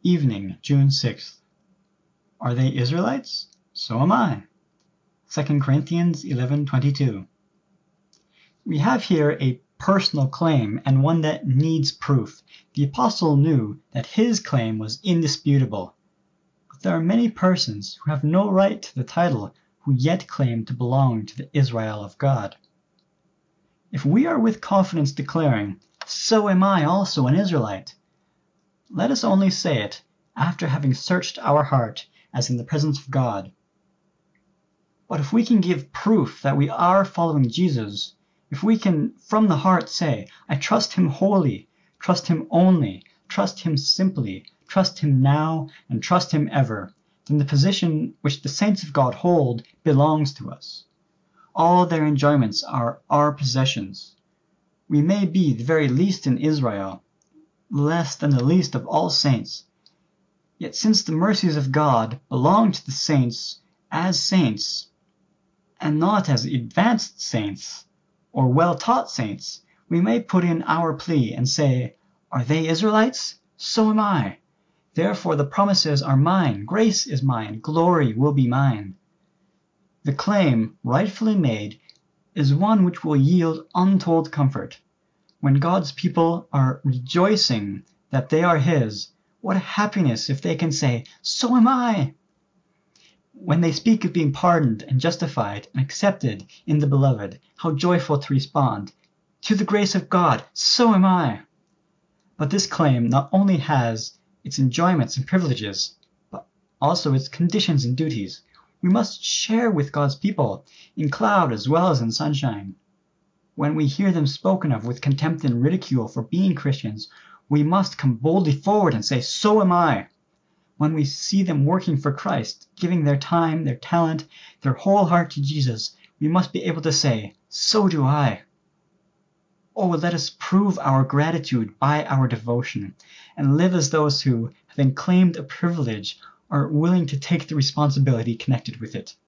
Evening, June 6th. Are they Israelites? So am I. 2 Corinthians 11:22. We have here a personal claim and one that needs proof. The apostle knew that his claim was indisputable. But there are many persons who have no right to the title who yet claim to belong to the Israel of God. If we are with confidence declaring, "So am I also an Israelite," let us only say it after having searched our heart as in the presence of God. But if we can give proof that we are following Jesus, if we can from the heart say, "I trust him wholly, trust him only, trust him simply, trust him now, and trust him ever," then the position which the saints of God hold belongs to us. All their enjoyments are our possessions. We may be the very least in Israel, less than the least of all saints. Yet since the mercies of God belong to the saints, and not as advanced saints or well-taught saints, we may put in our plea and say, "Are they Israelites? So am I. Therefore the promises are mine, grace is mine, glory will be mine." The claim, rightfully made, is one which will yield untold comfort. When God's people are rejoicing that they are his, what a happiness if they can say, "So am I." When they speak of being pardoned and justified and accepted in the beloved, how joyful to respond, "To the grace of God, so am I." But this claim not only has its enjoyments and privileges, but also its conditions and duties. We must share with God's people in cloud as well as in sunshine. When we hear them spoken of with contempt and ridicule for being Christians, we must come boldly forward and say, "So am I." When we see them working for Christ, giving their time, their talent, their whole heart to Jesus, we must be able to say, "So do I." Oh, let us prove our gratitude by our devotion, and live as those who, having claimed a privilege, are willing to take the responsibility connected with it.